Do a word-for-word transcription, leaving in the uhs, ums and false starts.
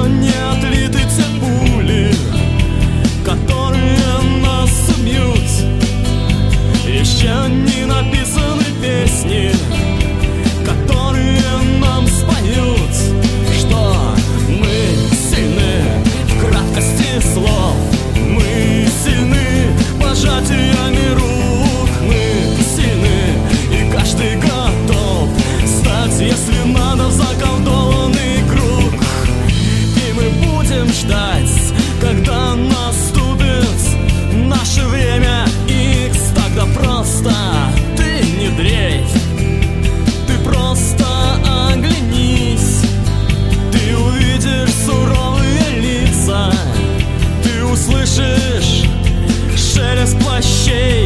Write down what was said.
не отлиты те пули, которые нас собьют. Еще не написаны песни, которые нам споют, что мы сильны в краткости слов, мы сильны пожатиями рук, мы сильны, и каждый готов стать, если надо, в заколдованный круг. И мы будем ждать, когда наступит наше время икс. Тогда просто ты не дрейф, ты просто оглянись, ты увидишь суровые лица, ты услышишь шелест плащей